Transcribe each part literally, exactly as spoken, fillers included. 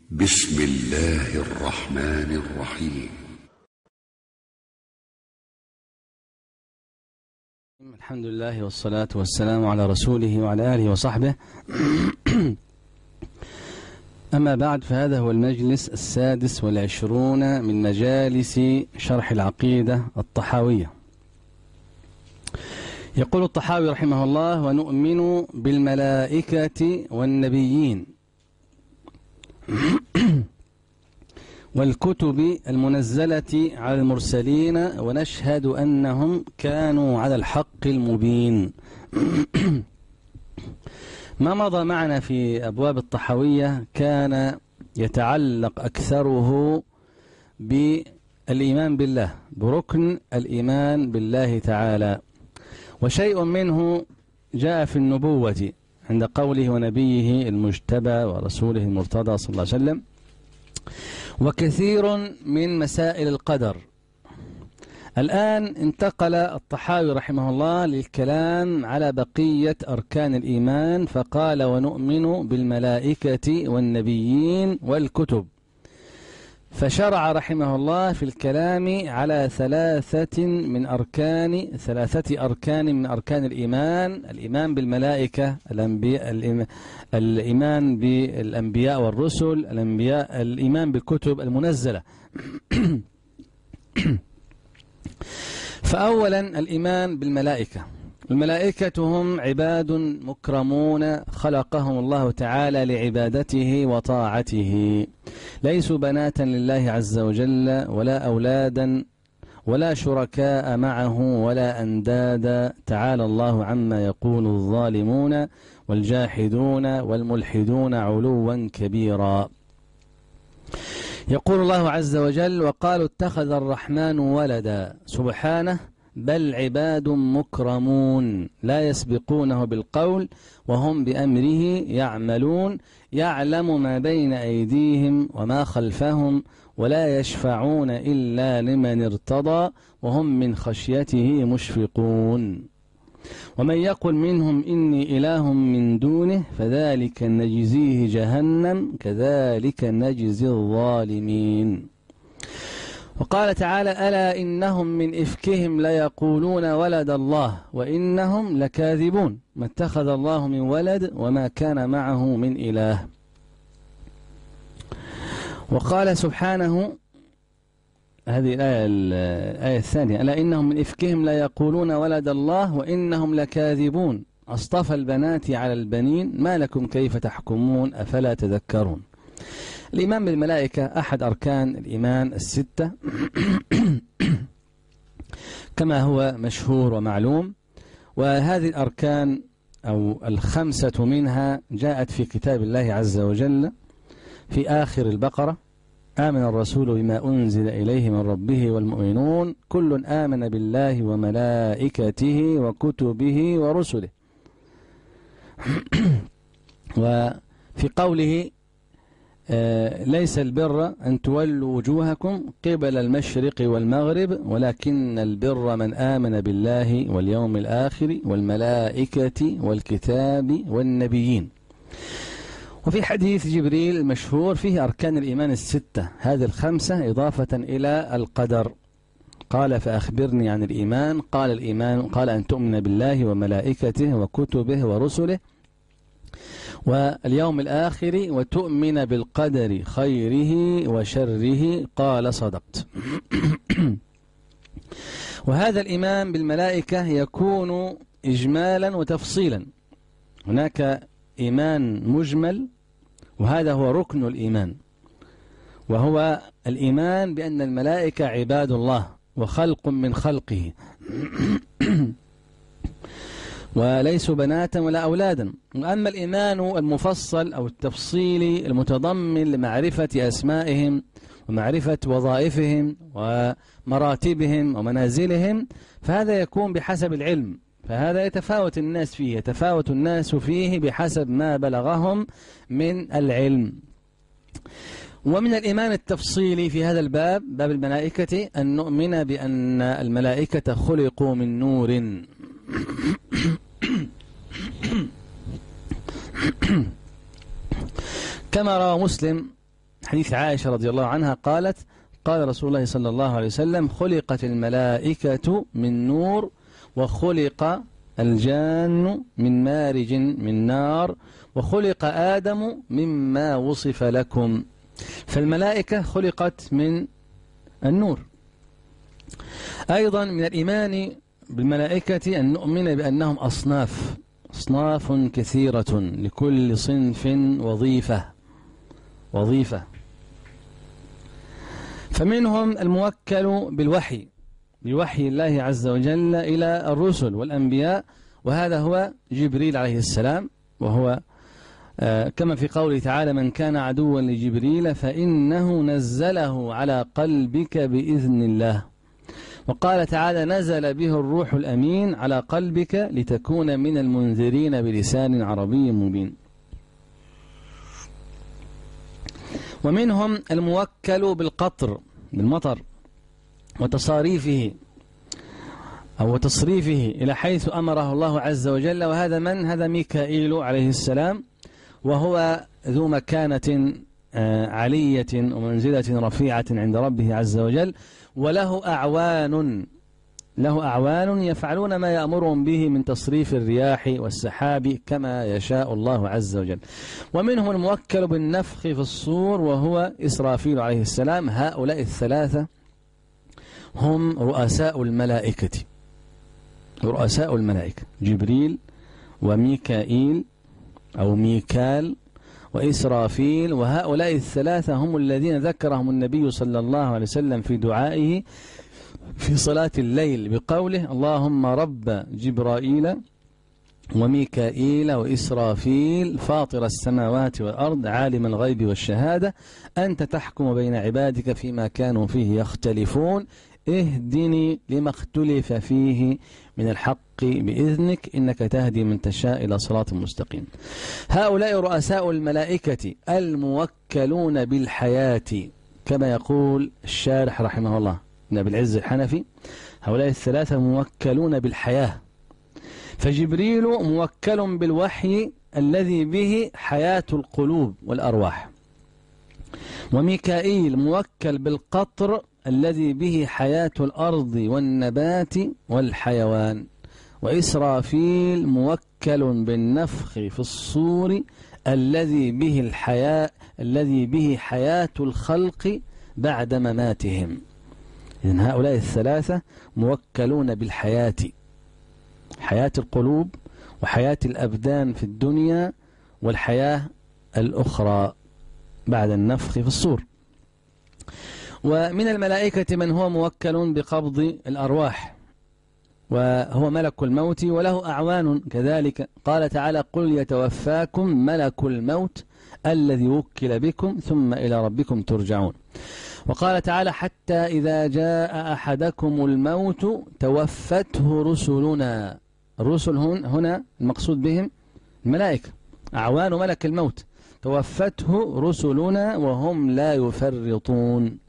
بسم الله الرحمن الرحيم. الحمد لله والصلاة والسلام على رسوله وعلى آله وصحبه. أما بعد، فهذا هو المجلس السادس والعشرون من مجالس شرح العقيدة الطحاوية. يقول الطحاوي رحمه الله: ونؤمن بالملائكة والنبيين والكتب المنزلة على المرسلين، ونشهد أنهم كانوا على الحق المبين. ما مضى معنا في أبواب الطحاوية كان يتعلق أكثره بالإيمان بالله، بركن الإيمان بالله تعالى، وشيء منه جاء في النبوة عند قوله ونبيه المجتبى ورسوله المرتضى صلى الله عليه وسلم، وكثير من مسائل القدر. الآن انتقل الطحاوي رحمه الله للكلام على بقية أركان الإيمان، فقال: ونؤمن بالملائكة والنبيين والكتب. فشرع رحمه الله في الكلام على ثلاثة من أركان ثلاثة أركان من أركان الإيمان: الإيمان بالملائكة، الأنبياء، الإيمان بالأنبياء والرسل، الأنبياء، الإيمان بالكتب المنزلة. فأولا الإيمان بالملائكة. الملائكة هم عباد مكرمون خلقهم الله تعالى لعبادته وطاعته، ليسوا بناتا لله عز وجل ولا أولادا ولا شركاء معه ولا أندادا، تعالى الله عما يقول الظالمون والجاحدون والملحدون علوا كبيرا. يقول الله عز وجل: وقالوا اتخذ الرحمن ولدا، سبحانه، بل عباد مكرمون لا يسبقونه بالقول وهم بأمره يعملون، يعلم ما بين أيديهم وما خلفهم ولا يشفعون إلا لمن ارتضى وهم من خشيته مشفقون. ومن يقل منهم إني إله من دونه فذلك نجزيه جهنم كذلك نجزي الظالمين. وقال تعالى: ألا إنهم من إفكهم ليقولون ولد الله وإنهم لكاذبون، ما اتخذ الله من ولد وما كان معه من إله. وقال سبحانه، هذه الآية, الآية الثانية: ألا إنهم من إفكهم ليقولون ولد الله وإنهم لكاذبون، أصطفى البنات على البنين ما لكم كيف تحكمون أفلا تذكرون. الإيمان بالملائكة أحد أركان الإيمان الستة كما هو مشهور ومعلوم، وهذه الأركان أو الخمسة منها جاءت في كتاب الله عز وجل في آخر البقرة: آمن الرسول بما أنزل إليه من ربه والمؤمنون كل آمن بالله وملائكته وكتبه ورسله. وفي قوله: آه ليس البر أن تولوا وجوهكم قبل المشرق والمغرب ولكن البر من آمن بالله واليوم الآخر والملائكة والكتاب والنبيين. وفي حديث جبريل المشهور فيه أركان الإيمان الستة، هذه الخمسة إضافة إلى القدر. قال: فأخبرني عن الإيمان. قال: الإيمان قال أن تؤمن بالله وملائكته وكتبه ورسله واليوم الآخر وتؤمن بالقدر خيره وشره. قال: صدقت. وهذا الإيمان بالملائكة يكون إجمالا وتفصيلا. هناك إيمان مجمل، وهذا هو ركن الإيمان، وهو الإيمان بأن الملائكة عباد الله وخلق من خلقه وليسوا بناتا ولا أولادا. وأما الإيمان المفصل أو التفصيلي المتضمن لمعرفة أسمائهم ومعرفة وظائفهم ومراتبهم ومنازلهم، فهذا يكون بحسب العلم، فهذا يتفاوت الناس فيه يتفاوت الناس فيه بحسب ما بلغهم من العلم. ومن الإيمان التفصيلي في هذا الباب، باب الملائكة، أن نؤمن بأن الملائكة خلقوا من نور كما روى مسلم حديث عائشة رضي الله عنها قالت قال رسول الله صلى الله عليه وسلم خلقت الملائكة من نور وخلق الجان من مارج من نار وخلق آدم مما وصف لكم. فالملائكة خلقت من النور. أيضا من الإيمان بالملائكة أن نؤمن بأنهم أصناف أصناف كثيرة لكل صنف وظيفة وظيفة فمنهم الموكل بالوحي بوحي الله عز وجل إلى الرسل والأنبياء، وهذا هو جبريل عليه السلام، وهو آه كما في قوله تعالى من كان عدوا لجبريل فإنه نزله على قلبك بإذن الله. وقال تعالى نزل به الروح الأمين على قلبك لتكون من المنذرين بلسان عربي مبين. ومنهم الموكل بالقطر بالمطر وتصاريفه أو تصريفه إلى حيث أمره الله عز وجل، وهذا من هذا ميكائيل عليه السلام، وهو ذو مكانة علية ومنزلة رفيعة عند ربه عز وجل، وله أعوان له أعوان يفعلون ما يأمرهم به من تصريف الرياح والسحاب كما يشاء الله عز وجل. ومنهم الموكل بالنفخ في الصور وهو إسرافيل عليه السلام. هؤلاء الثلاثة هم رؤساء الملائكة رؤساء الملائكة جبريل وميكائيل أو ميكال وإسرافيل، وهؤلاء الثلاثة هم الذين ذكرهم النبي صلى الله عليه وسلم في دعائه في صلاة الليل بقوله اللهم رب جبرائيل وميكائيل وإسرافيل فاطر السماوات والأرض عالم الغيب والشهادة أنت تحكم بين عبادك فيما كانوا فيه يختلفون اهدني لما اختلف فيه من الحق بإذنك إنك تهدي من تشاء إلى صراط مستقيم. هؤلاء رؤساء الملائكة الموكلون بالحياة كما يقول الشارح رحمه الله ابن أبي العز الحنفي، هؤلاء الثلاثة موكلون بالحياة. فجبريل موكل بالوحي الذي به حياة القلوب والأرواح، وميكائيل موكل بالقطر الذي به حياة الأرض والنبات والحيوان، وإسرافيل موكل بالنفخ في الصور الذي به الحياة الذي به حياة الخلق بعد مماتهم. إذن هؤلاء الثلاثة موكلون بالحياة، حياة القلوب وحياة الأبدان في الدنيا والحياة الأخرى بعد النفخ في الصور. ومن الملائكة من هو موكل بقبض الأرواح وهو ملك الموت وله أعوان كذلك. قال تعالى قل يتوفاكم ملك الموت الذي وكل بكم ثم إلى ربكم ترجعون. وقال تعالى حتى إذا جاء أحدكم الموت توفته رسلنا. الرسل هنا المقصود بهم الملائكة أعوان ملك الموت، توفته رسلنا وهم لا يفرطون.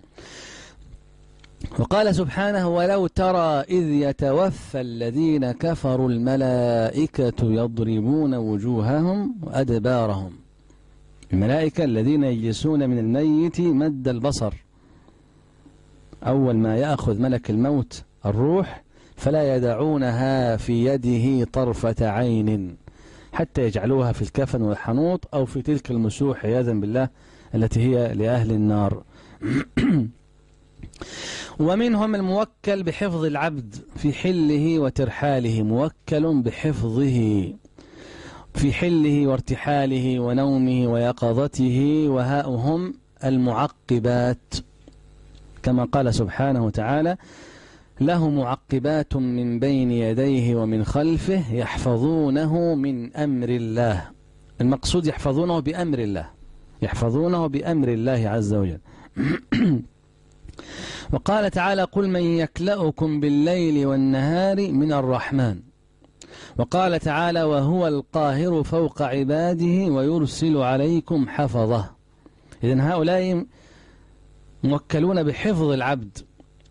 وقال سبحانه ولو ترى إذ يتوفى الذين كفروا الملائكة يضربون وجوههم وأدبارهم. الملائكة الذين يجلسون من الميت مد البصر، أول ما يأخذ ملك الموت الروح فلا يدعونها في يده طرفة عين حتى يجعلوها في الكفن والحنوط أو في تلك المسوح عياذا بالله التي هي لأهل النار. ومنهم الموكل بحفظ العبد في حله وترحاله، موكل بحفظه في حله وارتحاله ونومه ويقظته، وهؤهم المعقبات كما قال سبحانه وتعالى له معقبات من بين يديه ومن خلفه يحفظونه من أمر الله. المقصود يحفظونه بأمر الله، يحفظونه بأمر الله عز وجل. وقال تعالى قل من يكلأكم بالليل والنهار من الرحمن. وقال تعالى وهو القاهر فوق عباده ويرسل عليكم حفظه. إذن هؤلاء موكلون بحفظ العبد،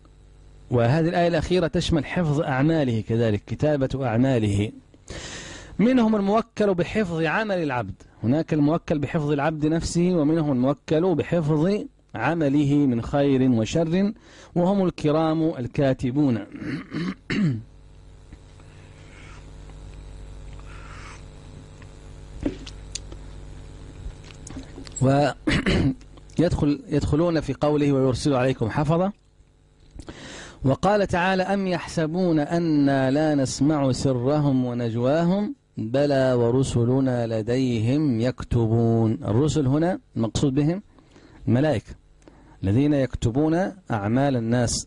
وهذه الآية الأخيرة تشمل حفظ أعماله كذلك، كتابة أعماله. منهم الموكل بحفظ عمل العبد، هناك الموكل بحفظ العبد نفسه، ومنهم الموكل بحفظ عمله من خير وشر، وهم الكرام الكاتبون. ويدخل يدخلون في قوله ويرسل عليكم حفظة. وقال تعالى أم يحسبون أنا لا نسمع سرهم ونجواهم بلى ورسلنا لديهم يكتبون. الرسل هنا المقصود بهم الملائكة الذين يكتبون أعمال الناس.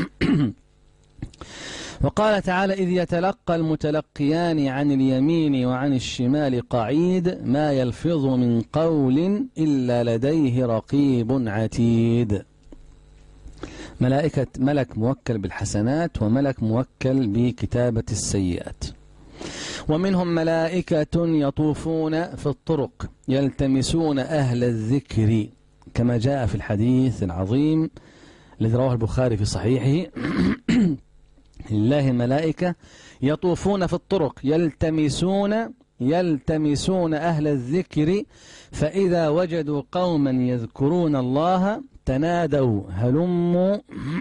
وقال تعالى إذ يتلقى المتلقيان عن اليمين وعن الشمال قعيد ما يلفظ من قول إلا لديه رقيب عتيد. ملائكة ملك موكل بالحسنات وملك موكل بكتابة السيئات. ومنهم ملائكة يطوفون في الطرق يلتمسون أهل الذكر كما جاء في الحديث العظيم الذي رواه البخاري في صحيحه لله ملائكة يطوفون في الطرق يلتمسون يلتمسون أهل الذكر فإذا وجدوا قوما يذكرون الله تنادوا هلموا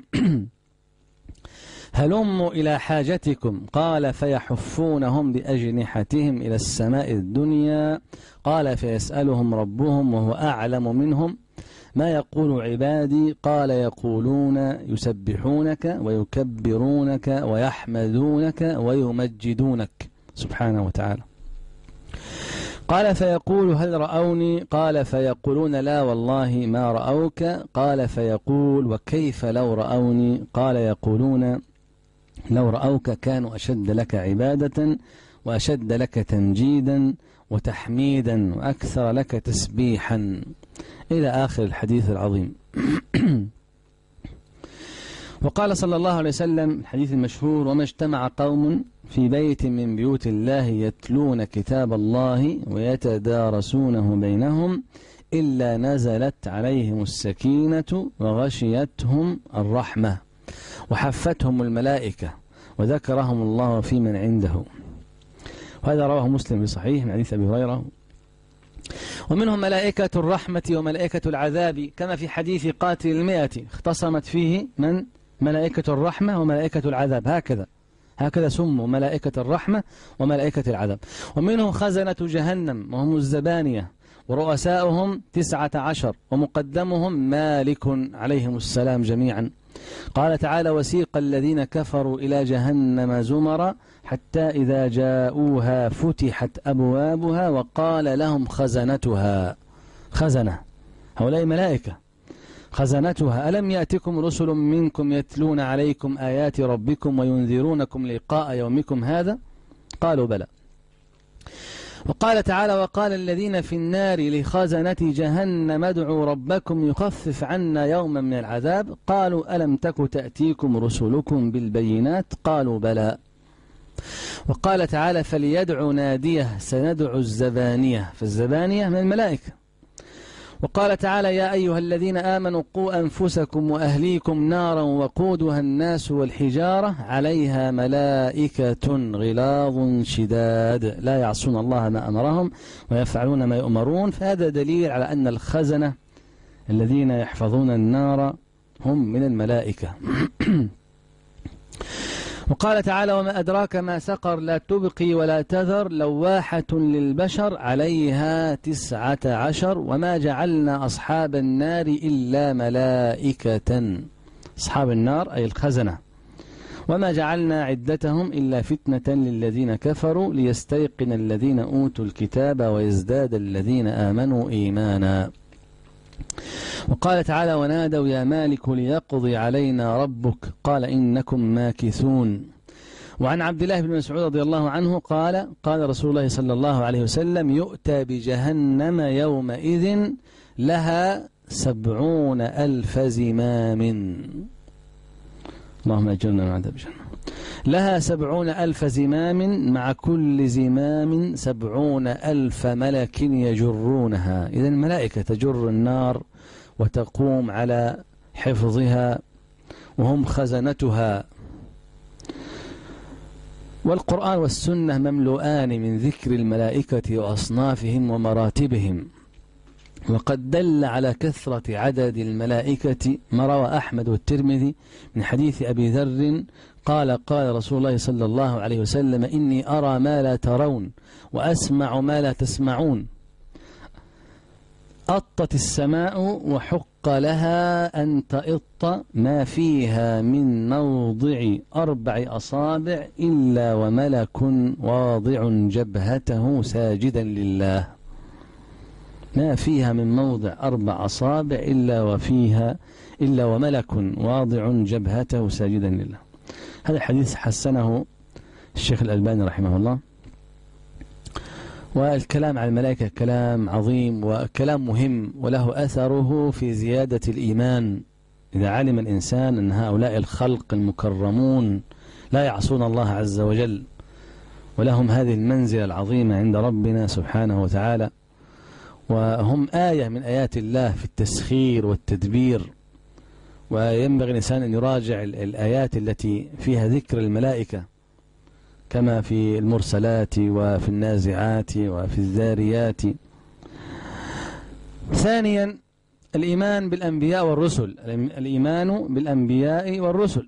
هلموا إلى حاجتكم قال فيحفونهم بأجنحتهم إلى السماء الدنيا قال فيسألهم ربهم وهو أعلم منهم ما يقول عبادي قال يقولون يسبحونك ويكبرونك ويحمدونك ويمجدونك سبحانه وتعالى. قال فيقول هل رأوني قال فيقولون لا والله ما رأوك قال فيقول وكيف لو رأوني قال يقولون لو رأوك كانوا أشد لك عبادة وأشد لك تمجيدا وتحميدا وأكثر لك تسبيحا إلى آخر الحديث العظيم. وقال صلى الله عليه وسلم الحديث المشهور وما اجتمع قوم في بيت من بيوت الله يتلون كتاب الله ويتدارسونه بينهم إلا نزلت عليهم السكينة وغشيتهم الرحمة وحفتهم الملائكة وذكرهم الله في من عنده. وهذا رواه مسلم في صحيح من حديث أبي هريرة. ومنهم ملائكة الرحمة وملائكة العذاب كما في حديث قاتل المئة اختصمت فيه من ملائكة الرحمة وملائكة العذاب هكذا هكذا سموا ملائكة الرحمة وملائكة العذاب. ومنهم خزنة جهنم وهم الزبانية ورؤساؤهم تسعة عشر ومقدمهم مالك عليهم السلام جميعا. قال تعالى وسيق الذين كفروا إلى جهنم زمرا حتى إذا جاءوها فتحت أبوابها وقال لهم خزنتها خزنة هؤلاء ملائكة خزنتها ألم يأتكم رسل منكم يتلون عليكم آيات ربكم وينذرونكم لقاء يومكم هذا قالوا بلى. وقال تعالى وقال الذين في النار لخزنة جهنم ادعوا ربكم يخفف عنا يوما من العذاب قالوا ألم تك تأتيكم رسلكم بالبينات قالوا بلى. وقال تعالى فليدعو ناديه سندعو الزبانية فالزبانية من الملائكة. وقال تعالى يا أيها الذين آمنوا قوا أنفسكم وأهليكم نارا وقودها الناس والحجارة عليها ملائكة غلاظ شداد لا يعصون الله ما أمرهم ويفعلون ما يؤمرون. فهذا دليل على أن الخزنة الذين يحفظون النار هم من الملائكة. وقال تعالى وما أدراك ما سقر لا تبقي ولا تذر لواحة للبشر عليها تسعة عشر وما جعلنا أصحاب النار إلا ملائكة. أصحاب النار أي الخزنة. وما جعلنا عدتهم إلا فتنة للذين كفروا ليستيقن الذين أوتوا الكتاب ويزداد الذين آمنوا إيمانا. وقال تعالى ونادوا يا مالك ليقضي علينا ربك قال إنكم ماكثون. وعن عبد الله بن مسعود رضي الله عنه قال قال رسول الله صلى الله عليه وسلم يؤتى بجهنم يومئذ لها سبعون ألف زمام اللهم أجرنا من عذاب جهنم لها سبعون ألف زمام مع كل زمام سبعون ألف ملك يجرونها. إذن الملائكة تجر النار وتقوم على حفظها وهم خزنتها. والقرآن والسنة مملوءان من ذكر الملائكة وأصنافهم ومراتبهم، وقد دل على كثرة عدد الملائكة ما روى أحمد والترمذي من حديث أبي ذر قال قال رسول الله صلى الله عليه وسلم: إني أرى ما لا ترون وأسمع ما لا تسمعون. أطت السماء وحق لها أن تئط ما فيها من موضع أربع أصابع إلا وملك واضع جبهته ساجدا لله. ما فيها من موضع أربع أصابع إلا وفيها إلا وملك واضع جبهته ساجدا لله. هذا الحديث حسنه الشيخ الألباني رحمه الله. والكلام عن الملائكة كلام عظيم وكلام مهم، وله أثره في زيادة الإيمان. إذا علم الإنسان أن هؤلاء الخلق المكرمون لا يعصون الله عز وجل، ولهم هذه المنزلة العظيمة عند ربنا سبحانه وتعالى، وهم آية من آيات الله في التسخير والتدبير. وينبغي الإنسان أن يراجع الآيات التي فيها ذكر الملائكة كما في المرسلات وفي النازعات وفي الذاريات. ثانيا الإيمان بالأنبياء والرسل، الإيمان بالأنبياء والرسل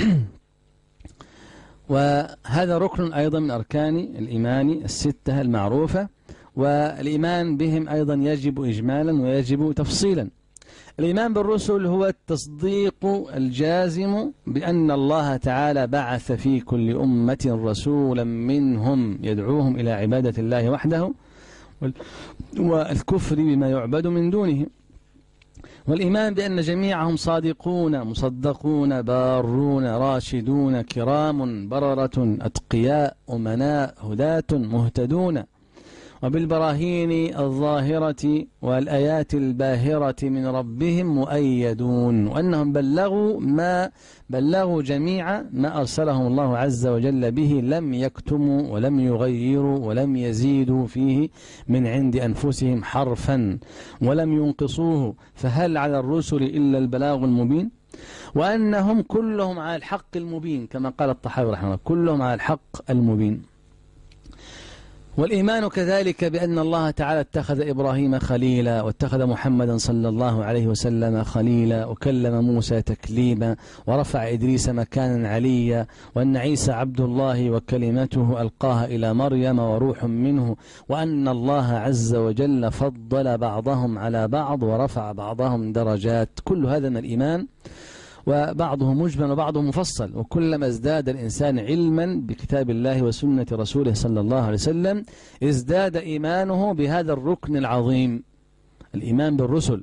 وهذا ركن أيضا من أركان الإيمان الستة المعروفة، والإيمان بهم أيضا يجب إجمالا ويجب تفصيلا. الإيمان بالرسل هو التصديق الجازم بأن الله تعالى بعث في كل أمة رسولا منهم يدعوهم إلى عبادة الله وحده والكفر بما يعبد من دونه، والإيمان بأن جميعهم صادقون مصدقون بارون راشدون كرام بررة أتقياء أمناء هداة مهتدون، وبالبراهين الظاهرة والآيات الباهرة من ربهم مؤيدون، وأنهم بلغوا ما بلغوا جميع ما أرسلهم الله عز وجل به، لم يكتموا ولم يغيروا ولم يزيدوا فيه من عند أنفسهم حرفا ولم ينقصوه، فهل على الرسل إلا البلاغ المبين، وأنهم كلهم على الحق المبين كما قال الطحاوي رحمه الله، كلهم على الحق المبين. والإيمان كذلك بأن الله تعالى اتخذ إبراهيم خليلا، واتخذ محمدا صلى الله عليه وسلم خليلا، وكلم موسى تكليما، ورفع إدريس مكانا عليا، وأن عيسى عبد الله وكلمته ألقاها إلى مريم وروح منه، وأن الله عز وجل فضل بعضهم على بعض ورفع بعضهم درجات. كل هذا من الإيمان، وبعضه مجمل وبعضه مفصل، وكلما ازداد الإنسان علما بكتاب الله وسنة رسوله صلى الله عليه وسلم ازداد إيمانه بهذا الركن العظيم، الإيمان بالرسل.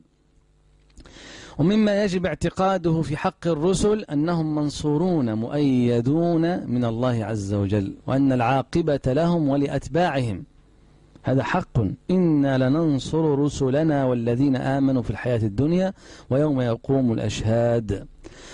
ومما يجب اعتقاده في حق الرسل أنهم منصورون مؤيدون من الله عز وجل، وأن العاقبة لهم ولأتباعهم، هذا حق. إنا لننصر رسلنا والذين آمنوا في الحياة الدنيا ويوم يقوم الأشهاد.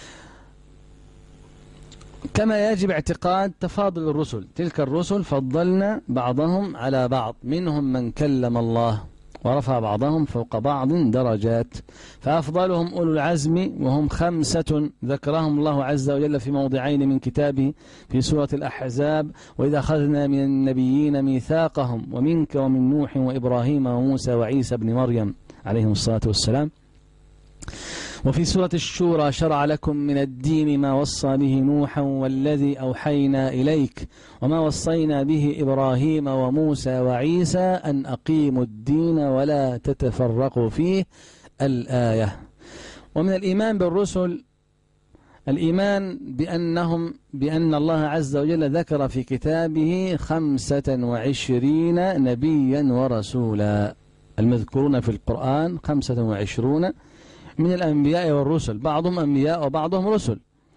كما يجب اعتقاد تفاضل الرسل، تلك الرسل فضلنا بعضهم على بعض، منهم من كلم الله ورفع بعضهم فوق بعض درجات، فأفضلهم أولو العزم وهم خمسة ذكرهم الله عز وجل في موضعين من كتابه في سورة الأحزاب: وإذا أخذنا من النبيين ميثاقهم ومنك ومن نوح وإبراهيم وموسى وعيسى بن مريم عليهم الصلاة والسلام. وفي سورة الشورى: شرع لكم من الدين ما وصى به نوحا والذي أوحينا إليك وما وصينا به إبراهيم وموسى وعيسى أن أقيموا الدين ولا تتفرقوا فيه، الآية. ومن الإيمان بالرسل الإيمان بأنهم بأن الله عز وجل ذكر في كتابه خمسة وعشرين نبيا ورسولا، المذكورون في القرآن خمسة وعشرون من الأنبياء والرسل، بعضهم أنبياء وبعضهم رسل.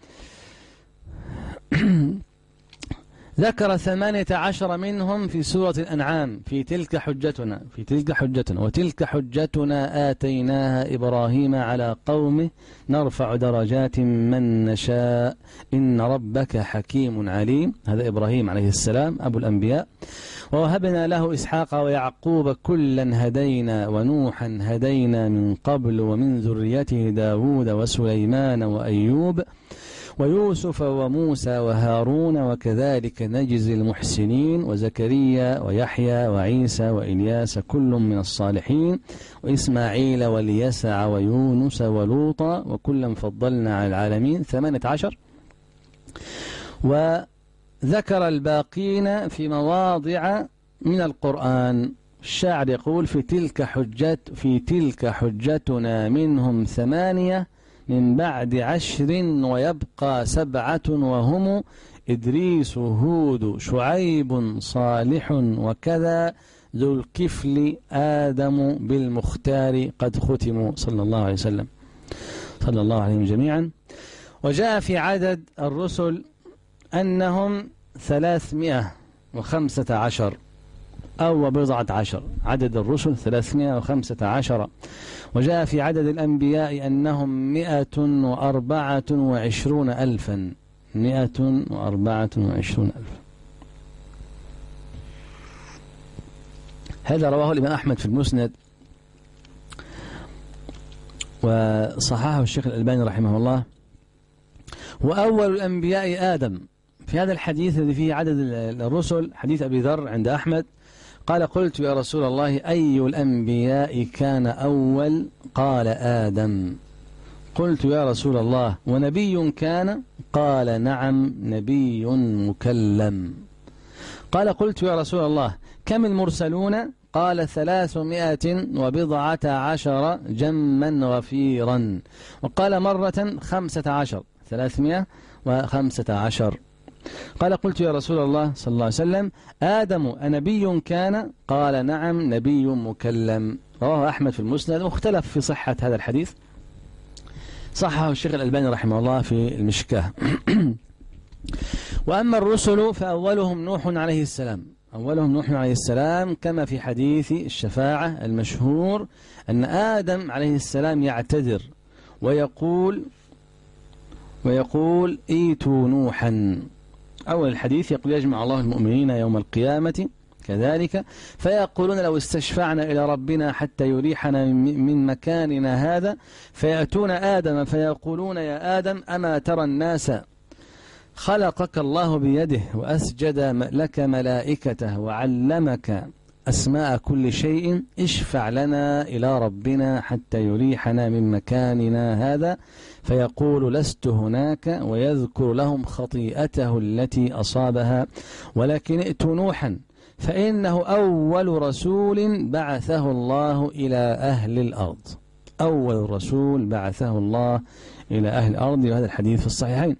ذكر ثمانية عشر منهم في سورة الأنعام: في تلك حجتنا في تلك حجتنا وتلك حجتنا آتيناها إبراهيم على قومه نرفع درجات من نشاء إن ربك حكيم عليم. هذا إبراهيم عليه السلام أبو الأنبياء. ووهبنا له إسحاق ويعقوب كلا هدينا ونوحا هدينا من قبل ومن ذريته داود وسليمان وأيوب ويوسف وموسى وهارون وكذلك نجزي المحسنين وزكريا ويحيى وعيسى وإلياس كل من الصالحين وإسماعيل واليسع ويونس ولوطا وكلا فضلنا على العالمين ثمانية عشر. وذكر الباقين في مواضع من القرآن. الشاعر يقول في تلك حجت في تلك حجتنا منهم ثمانية من بعد عشر ويبقى سبعة وهم إدريس هود شعيب صالح وكذا ذو الكفل آدم بالمختار قد ختموا صلى الله عليه وسلم صلى الله عليهم جميعا. وجاء في عدد الرسل أنهم ثلاثمائة وخمسة عشر أو بضعة عشر. عدد الرسل ثلاثمائة وخمسة عشر. وجاء في عدد الأنبياء أنهم مئة وأربعة وعشرون ألفا مئة وأربعة وعشرون ألفا. هذا رواه الإمام أحمد في المسند وصححه الشيخ الألباني رحمه الله. وأول الأنبياء آدم. في هذا الحديث الذي فيه عدد الرسل حديث أبي ذر عند أحمد قال قلت يا رسول الله أي الأنبياء كان أول؟ قال آدم. قلت يا رسول الله ونبي كان؟ قال نعم نبي مكلم. قال قلت يا رسول الله كم المرسلون؟ قال ثلاثمائة وبضعة عشر جما غفيرا. وقال مرة خمسة عشر ثلاثمائة وخمسة عشر. قال قلت يا رسول الله صلى الله عليه وسلم آدم أنبي كان؟ قال نعم نبي مكلم. رواه أحمد في المسند واختلف في صحة هذا الحديث. صححه الشيخ الألباني رحمه الله في المشكاة. وأما الرسل فأولهم نوح عليه السلام. أولهم نوح عليه السلام كما في حديث الشفاعة المشهور أن آدم عليه السلام يعتذر ويقول ويقول ايتوا نوحا. أول الحديث يقول يجمع الله المؤمنين يوم القيامة كذلك فيقولون لو استشفعنا إلى ربنا حتى يريحنا من مكاننا هذا فيأتون آدم فيقولون يا آدم أما ترى الناس خلقك الله بيده وأسجد لك ملائكته وعلمك أسماء كل شيء اشفع لنا إلى ربنا حتى يريحنا من مكاننا هذا فيقول لست هناك ويذكر لهم خطيئته التي أصابها ولكن ائتوا نوحا فإنه أول رسول بعثه الله إلى أهل الأرض. أول رسول بعثه الله إلى أهل الأرض. وهذا الحديث في الصحيحين.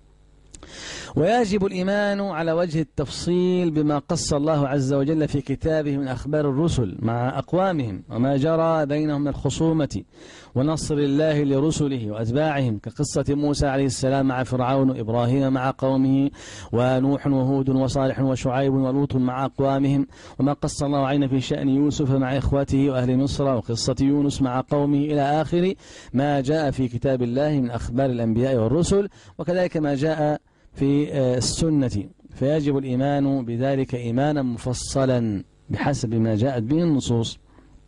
ويجب الإيمان على وجه التفصيل بما قص الله عز وجل في كتابه من أخبار الرسل مع أقوامهم وما جرى بينهم من الخصومة ونصر الله لرسله وأتباعهم كقصة موسى عليه السلام مع فرعون وإبراهيم مع قومه ونوح وهود وصالح وشعيب ولوط مع أقوامهم وما قص الله عين في شأن يوسف مع إخوته وأهل مصر وقصة يونس مع قومه إلى آخر ما جاء في كتاب الله من أخبار الأنبياء والرسل وكذلك ما جاء في السنة. فيجب الإيمان بذلك إيمانا مفصلا بحسب ما جاءت به النصوص.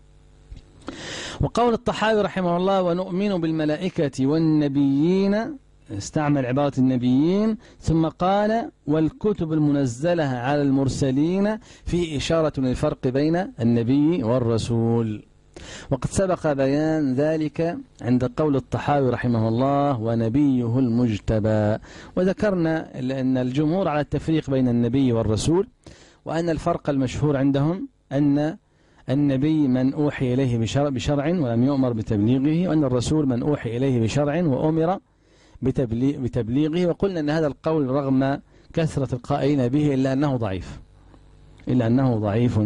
وقول الطحاوي رحمه الله ونؤمن بالملائكة والنبيين استعمل عبارة النبيين ثم قال والكتب المنزلة على المرسلين في إشارة للفرق بين النبي والرسول. وقد سبق بيان ذلك عند قول الطحاوي رحمه الله ونبيه المجتبى. وذكرنا أن الجمهور على التفريق بين النبي والرسول وأن الفرق المشهور عندهم أن النبي من أوحي إليه بشرع, بشرع ولم يؤمر بتبليغه وأن الرسول من أوحي إليه بشرع وأمر بتبليغه. وقلنا أن هذا القول رغم كثرة القائلين به إلا أنه ضعيف إلا أنه ضعيف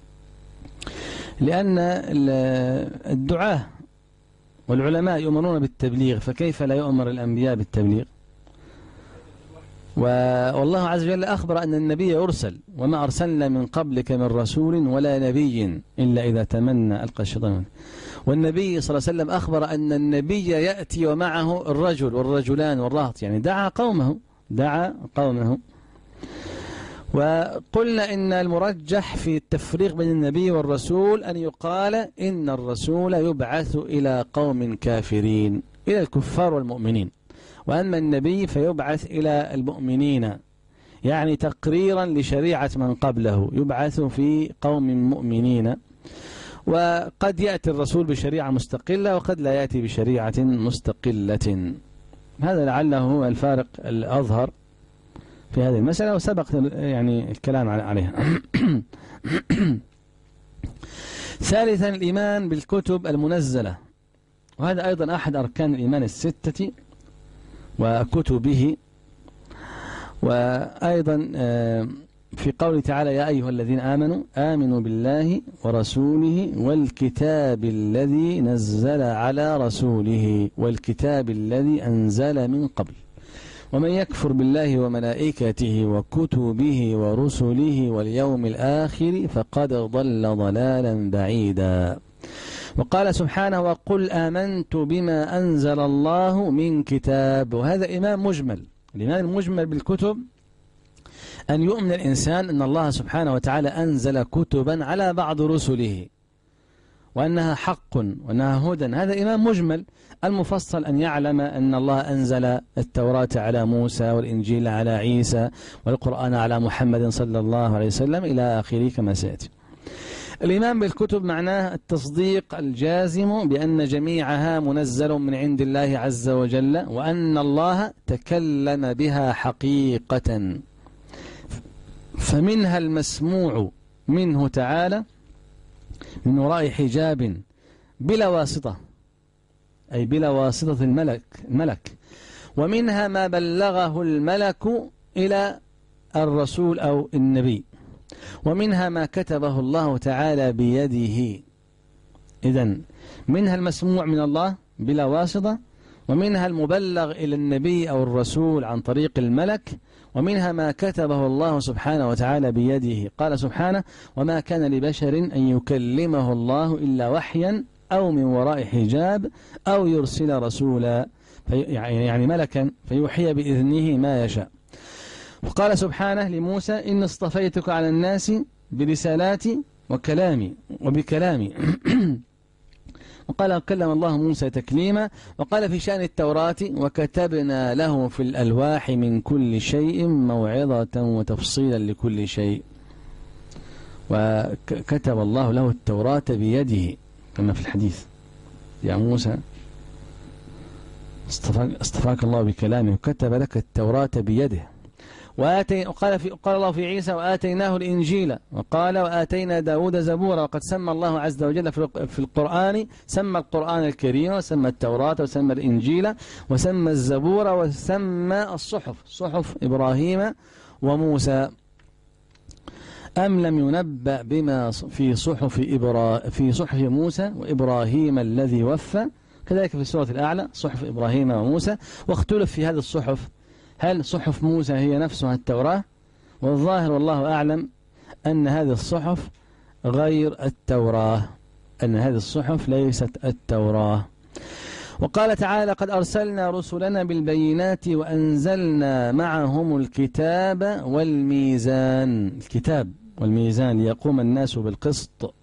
لأن الدعاة والعلماء يؤمرون بالتبليغ فكيف لا يؤمر الأنبياء بالتبليغ؟ والله عز وجل أخبر أن النبي يرسل وما أرسلنا من قبلك من رسول ولا نبي إلا إذا تمنى ألقى الشيطان. والنبي صلى الله عليه وسلم أخبر أن النبي يأتي ومعه الرجل والرجلان والرهط يعني دعا قومه دعا قومه. وقلنا إن المرجح في التفريق بين النبي والرسول أن يقال إن الرسول يبعث إلى قوم كافرين إلى الكفار والمؤمنين وأما النبي فيبعث إلى المؤمنين، يعني تقريرا لشريعة من قبله، يبعث في قوم مؤمنين. وقد يأتي الرسول بشريعة مستقلة وقد لا يأتي بشريعة مستقلة. هذا لعله هو الفارق الأظهر في هذه المسألة، وسبق يعني الكلام عليها. ثالثا الإيمان بالكتب المنزلة، وهذا أيضا أحد أركان الإيمان الستة وكتبه. وأيضا في قوله تعالى يا أيها الذين آمنوا آمنوا بالله ورسوله والكتاب الذي نزل على رسوله والكتاب الذي أنزل من قبل ومن يكفر بالله وملائكته وكتبه ورسله واليوم الآخر فقد ضل ضلالا بعيدا. وقال سبحانه وقل آمنت بما أنزل الله من كتاب. وهذا إيمان مجمل. الإيمان المجمل بالكتب أن يؤمن الإنسان أن الله سبحانه وتعالى أنزل كتبا على بعض رسله وأنها حق وأنها هدى. هذا إيمان مجمل. المفصل أن يعلم أن الله أنزل التوراة على موسى والإنجيل على عيسى والقرآن على محمد صلى الله عليه وسلم إلى آخره كما سيأتي. الإيمان بالكتب معناه التصديق الجازم بأن جميعها منزل من عند الله عز وجل، وأن الله تكلم بها حقيقة، فمنها المسموع منه تعالى من وراء حجاب بلا واسطة، أي بلا واسطة الملك, الملك ومنها ما بلغه الملك إلى الرسول أو النبي، ومنها ما كتبه الله تعالى بيده. إذن منها المسموع من الله بلا واسطة، ومنها المبلغ إلى النبي أو الرسول عن طريق الملك، ومنها ما كتبه الله سبحانه وتعالى بيده. قال سبحانه وما كان لبشر أن يكلمه الله إلا وحيا أو من وراء حجاب أو يرسل رسولا يعني ملكا فيوحي بإذنه ما يشاء. وقال سبحانه لموسى إن اصطفيتك على الناس برسالاتي وكلامي وبكلامي. وقال كلم الله موسى تكليما. وقال في شأن التوراة وكتبنا له في الألواح من كل شيء موعظة وتفصيلا لكل شيء. وكتب الله له التوراة بيده كما في الحديث يا موسى اصطفاك, اصطفاك الله بكلامه وكتب لك التوراة بيده. وآتي وقال, في قال الله في عيسى وآتيناه الإنجيل. وقال وآتينا داود زبورا. وقد سمى الله عز وجل في القرآن، سمى القرآن الكريم وسمى التوراة وسمى الإنجيل وسمى الزبور وسمى الصحف صحف إبراهيم وموسى. أم لم ينبأ بما في صحف إبرا في صحف موسى وإبراهيم الذي وفى. كذلك في سورة الأعلى صحف إبراهيم وموسى. واختلف في هذه الصحف، هل صحف موسى هي نفسها التوراة؟ والظاهر والله أعلم أن هذه الصحف غير التوراة، أن هذه الصحف ليست التوراة. وقال تعالى قد أرسلنا رسلنا بالبينات وأنزلنا معهم الكتاب والميزان. الكتاب والميزان ليقوم الناس بالقسط.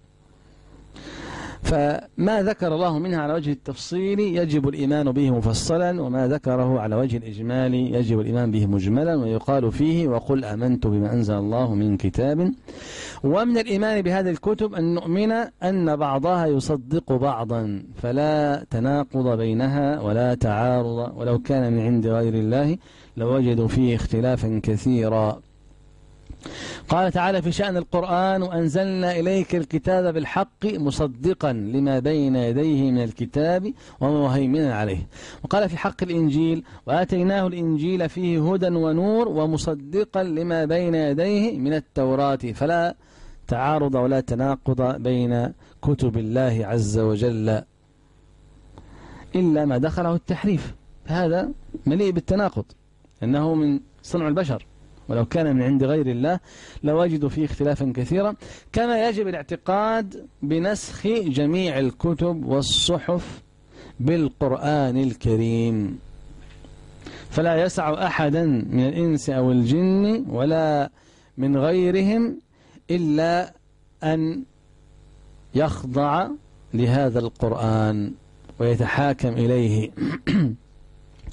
فما ذكر الله منها على وجه التفصيل يجب الإيمان به مفصلا، وما ذكره على وجه الإجمال يجب الإيمان به مجملا. ويقال فيه وقل آمنت بما أنزل الله من كتاب. ومن الإيمان بهذه الكتب أن نؤمن أن بعضها يصدق بعضا، فلا تناقض بينها ولا تعارض، ولو كان من عند غير الله لوجدوا فيه اختلافا كثيرا. قال تعالى في شأن القرآن وأنزلنا إليك الكتاب بالحق مصدقا لما بين يديه من الكتاب ومهيمنا عليه. وقال في حق الإنجيل وآتيناه الإنجيل فيه هدى ونور ومصدقا لما بين يديه من التوراة، فلا تعارض ولا تناقض بين كتب الله عز وجل إلا ما دخله التحريف، فهذا مليء بالتناقض أنه من صنع البشر، ولو كان من عند غير الله لوجدوا فيه اختلافا كثيرا. كما يجب الاعتقاد بنسخ جميع الكتب والصحف بالقرآن الكريم، فلا يسع أحدا من الإنس أو الجن ولا من غيرهم إلا أن يخضع لهذا القرآن ويتحاكم إليه.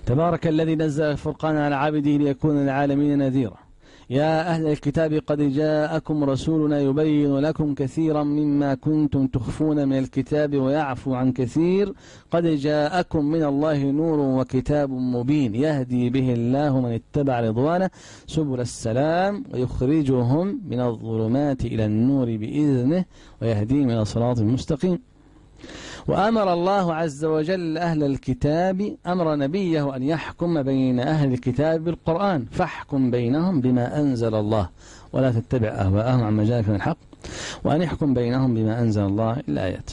تبارك الذي نزل الفرقان على عبده ليكون للعالمين نذيرا. يا أهل الكتاب قد جاءكم رسولنا يبين لكم كثيرا مما كنتم تخفون من الكتاب ويعفو عن كثير قد جاءكم من الله نور وكتاب مبين يهدي به الله من اتبع رضوانه سبل السلام ويخرجهم من الظلمات إلى النور بإذنه ويهديهم إلى صراط مستقيم. وأمر الله عز وجل أهل الكتاب أمر نبيه أن يحكم بين أهل الكتاب بالقرآن فاحكم بينهم بما أنزل الله ولا تتبع أهواءهم عما جاءك من الحق وأن يحكم بينهم بما أنزل الله الآيات.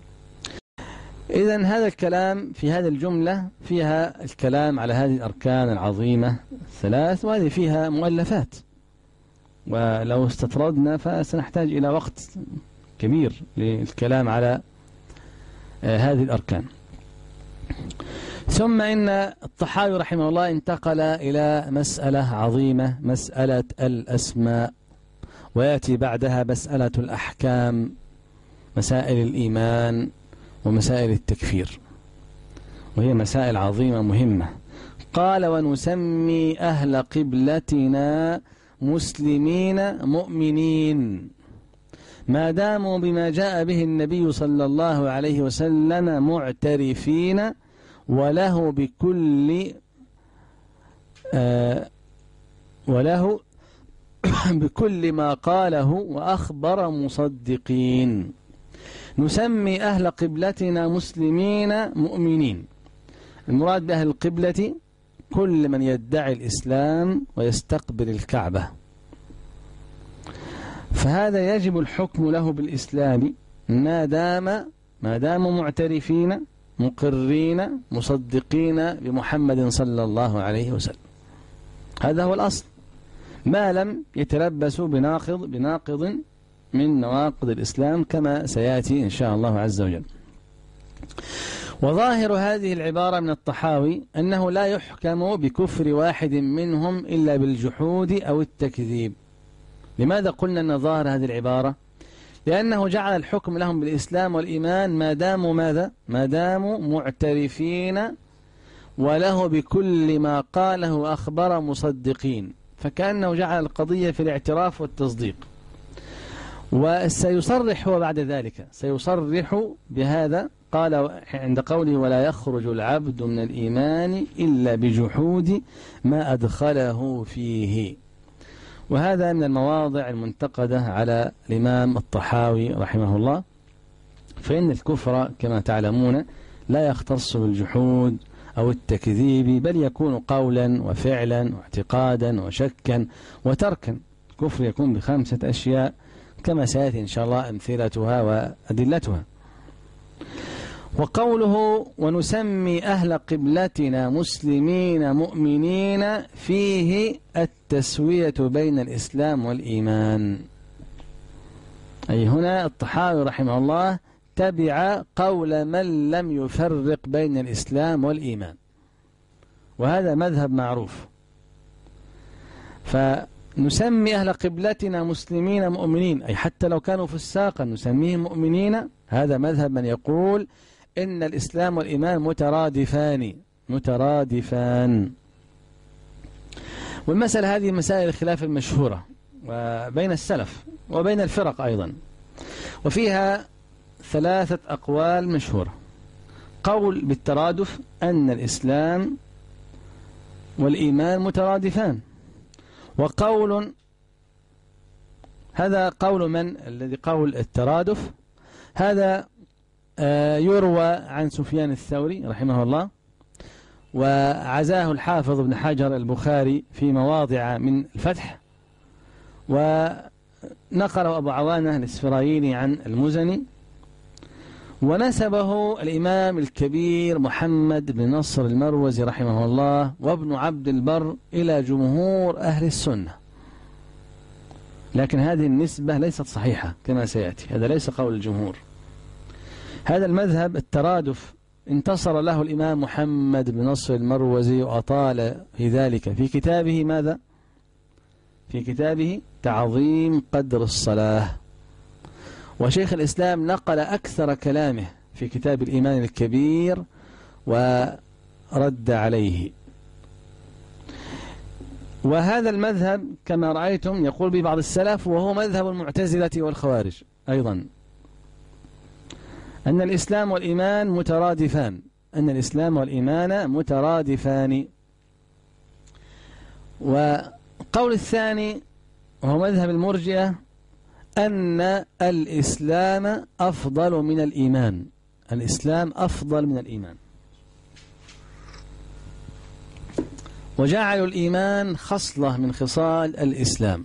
إذن هذا الكلام في هذه الجملة فيها الكلام على هذه الأركان العظيمة الثلاث، وهذه فيها مؤلفات، ولو استطردنا فسنحتاج إلى وقت كبير للكلام على هذه الأركان. ثم إن الطحاوي رحمه الله انتقل إلى مسألة عظيمة، مسألة الأسماء، ويأتي بعدها مسألة الأحكام، مسائل الإيمان ومسائل التكفير، وهي مسائل عظيمة مهمة. قال ونسمي أهل قبلتنا مسلمين مؤمنين ما داموا بما جاء به النبي صلى الله عليه وسلم معترفين وله بكل آه وله بكل ما قاله وأخبر مصدقين. نسمي أهل قبلتنا مسلمين مؤمنين. المراد بأهل القبلة كل من يدعي الإسلام ويستقبل الكعبة، فهذا يجب الحكم له بالإسلام ما دام ما داموا معترفين مقرين مصدقين بمحمد صلى الله عليه وسلم. هذا هو الأصل، ما لم يتلبسوا بناقض بناقض من نواقض الإسلام كما سيأتي إن شاء الله عز وجل. وظاهر هذه العبارة من الطحاوي أنه لا يحكم بكفر واحد منهم إلا بالجحود أو التكذيب. لماذا قلنا أن ظاهر هذه العبارة؟ لأنه جعل الحكم لهم بالإسلام والإيمان ما داموا ماذا؟ ما داموا معترفين وله بكل ما قاله وأخبر مصدقين، فكأنه جعل القضية في الاعتراف والتصديق. وسيصرح هو بعد ذلك، سيصرح بهذا. قال عند قوله ولا يخرج العبد من الإيمان إلا بجحود ما أدخله فيه، وهذا من المواضع المنتقدة على الإمام الطحاوي رحمه الله. فإن الكفر كما تعلمون لا يختص بالجحود أو التكذيب، بل يكون قولا وفعلا واعتقادا وشكا وتركا. الكفر يكون بخمسة أشياء كما سيأتي إن شاء الله أمثلتها وأدلتها. وقوله ونسمي أهل قبلتنا مسلمين مؤمنين فيه التسوية بين الإسلام والإيمان، أي هنا الطحاوي رحمه الله تبع قول من لم يفرق بين الإسلام والإيمان، وهذا مذهب معروف. فنسمي أهل قبلتنا مسلمين مؤمنين، أي حتى لو كانوا فساقا نسميهم مؤمنين. هذا مذهب من يقول إن الإسلام والإيمان مترادفان مترادفان والمسألة هذه مسائل الخلاف المشهورة وبين السلف وبين الفرق أيضا، وفيها ثلاثة أقوال مشهورة. قول بالترادف أن الإسلام والإيمان مترادفان، وقول هذا قول من الذي قول الترادف هذا يروى عن سفيان الثوري رحمه الله، وعزاه الحافظ ابن حجر البخاري في مواضع من الفتح، ونقله أبو عوانة الإسفرايني عن المزني، ونسبه الإمام الكبير محمد بن نصر المروزي رحمه الله وابن عبد البر إلى جمهور أهل السنة. لكن هذه النسبة ليست صحيحة كما سيأتي، هذا ليس قول الجمهور. هذا المذهب الترادف انتصر له الإمام محمد بن نصر المروزي وأطال في ذلك في كتابه ماذا؟ في كتابه تعظيم قدر الصلاة. وشيخ الإسلام نقل أكثر كلامه في كتاب الإيمان الكبير، رد عليه. وهذا المذهب كما رأيتم يقول به بعض السلف، وهو مذهب المعتزلة والخوارج أيضا، أن الإسلام والإيمان مترادفان، أن الإسلام والإيمان مترادفان. وقول الثاني وهو مذهب المرجئة أن الإسلام أفضل من الإيمان، الإسلام أفضل من الإيمان، وجعلوا الإيمان خصلة من خصال الإسلام.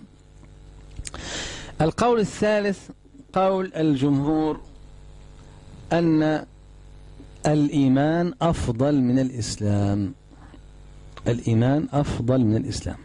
القول الثالث قول الجمهور أن الإيمان أفضل من الإسلام، الإيمان أفضل من الإسلام.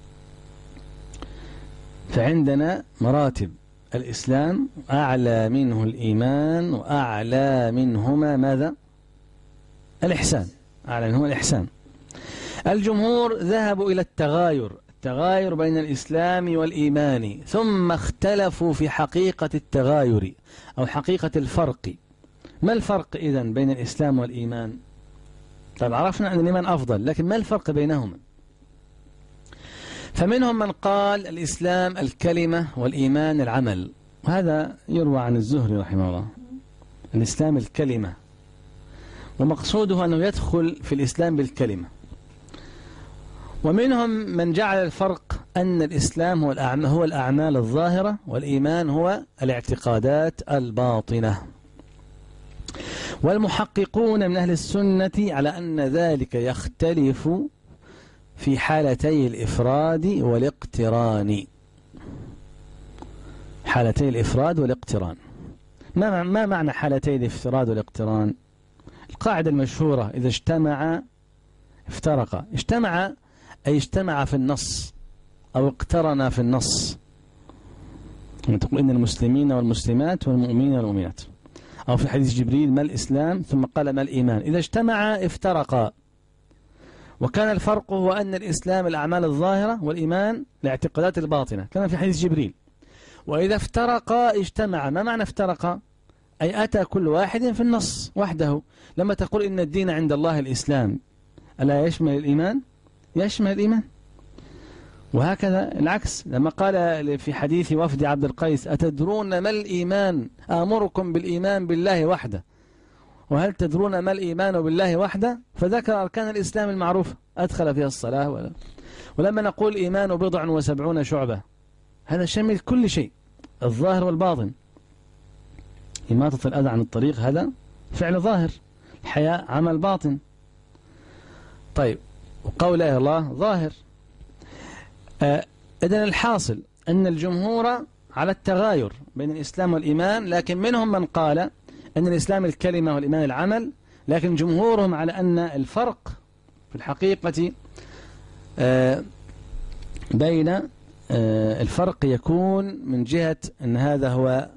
فعندنا مراتب، الإسلام أعلى منه الإيمان، وأعلى منهما ماذا؟ الإحسان، أعلى منهما الإحسان. الجمهور ذهبوا إلى التغاير، التغاير بين الإسلام والإيمان، ثم اختلفوا في حقيقة التغاير أو حقيقة الفرق. ما الفرق إذن بين الإسلام والإيمان؟ طيب عرفنا أن الإيمان أفضل، لكن ما الفرق بينهما؟ فمنهم من قال الإسلام الكلمة والإيمان العمل، وهذا يروى عن الزهري رحمه الله، الإسلام الكلمة، ومقصوده أنه يدخل في الإسلام بالكلمة. ومنهم من جعل الفرق أن الإسلام هو الأعمال, هو الأعمال الظاهرة، والإيمان هو الاعتقادات الباطنة. والمحققون من أهل السنة على أن ذلك يختلف في حالتي الإفراد والاقتران، حالتي الإفراد والاقتران. ما ما معنى حالتي الإفراد والاقتران؟ القاعدة المشهورة إذا اجتمع افترق، اجتمع أي اجتمع في النص أو اقترن في النص، تقول إن المسلمين والمسلمات والمؤمنين والمؤمنات، أو في حديث جبريل ما الإسلام ثم قال ما الإيمان، إذا اجتمع افترقا. وكان الفرق هو أن الإسلام الأعمال الظاهرة، والإيمان الاعتقادات الباطنة كما في حديث جبريل. وإذا افترقا اجتمع. ما معنى افترقا؟ أي أتى كل واحد في النص وحده. لما تقول إن الدين عند الله الإسلام، ألا يشمل الإيمان؟ يشمل الإيمان. وهكذا العكس، لما قال في حديث وفد عبد القيس أتدرون ما الإيمان؟ آمركم بالإيمان بالله وحده، وهل تدرون ما الإيمان بالله وحده؟ فذكر أركان الإسلام المعروفة أدخل فيها الصلاة ولا. ولما نقول إيمان بضع وسبعون شعبة، هذا شمل كل شيء، الظاهر والباطن. إماطة الأذى عن الطريق هذا فعل ظاهر، الحياء عمل باطن. طيب، وقول لا إله إلا الله ظاهر. آه إذن الحاصل أن الجمهور على التغاير بين الإسلام والإيمان، لكن منهم من قال أن الإسلام الكلمة والإيمان العمل، لكن جمهورهم على أن الفرق في الحقيقة آه بين آه الفرق يكون من جهة أن هذا هو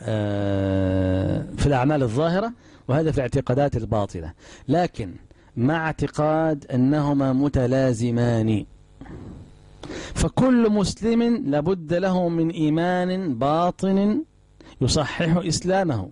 آه في الأعمال الظاهرة، وهذا في الاعتقادات الباطنة، لكن مع اعتقاد أنهما متلازمان. فكل مسلم لابد له من إيمان باطن يصحح إسلامه،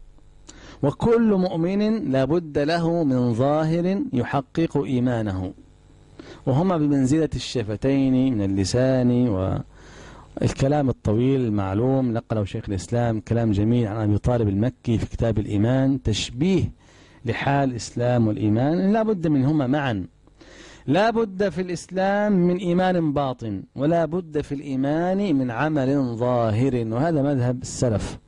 وكل مؤمن لابد له من ظاهر يحقق إيمانه، وهما بمنزلة الشفتين من اللسان. والكلام الطويل المعلوم نقله شيخ الإسلام كلام جميل عن أبي طالب المكي في كتاب الإيمان، تشبيه لحال الإسلام والإيمان، لا بد منهما معا. لا بد في الإسلام من إيمان باطن، ولا بد في الإيمان من عمل ظاهر، وهذا مذهب السلف.